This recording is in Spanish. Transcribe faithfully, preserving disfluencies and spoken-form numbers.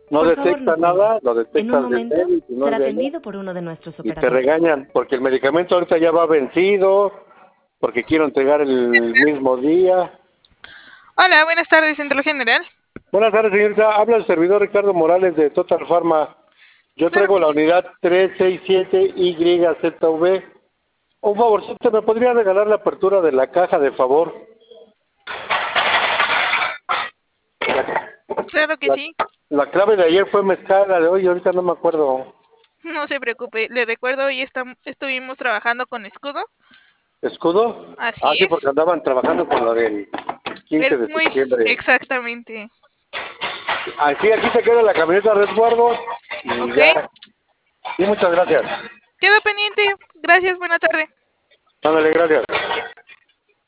No Por favor, detecta no cuelgue. nada, lo En un detectas de momento él y si no será es de allá, atendido por uno de nuestros y te operadores. regañan porque el medicamento ahorita ya va vencido, porque quiero entregar el mismo día. Hola, buenas tardes, Centro General. Buenas tardes, señorita. Habla el servidor Ricardo Morales de Total Pharma. Yo Claro traigo que la sí. unidad tres seis siete Y Z V. Un favorcito, ¿me podría regalar la apertura de la caja, de favor? Claro que La, sí. la clave de ayer fue mezcal, la de hoy ahorita no me acuerdo. No se preocupe. Le recuerdo, hoy estam- estuvimos trabajando con escudo. ¿Escudo? Ah, Así sí, es. porque andaban trabajando con lo del quince El, de muy septiembre. exactamente. Aquí, aquí se queda la camioneta de resguardo y Ok. ya. Y muchas gracias. Quedo pendiente. Gracias, buena tarde. Ándale, gracias.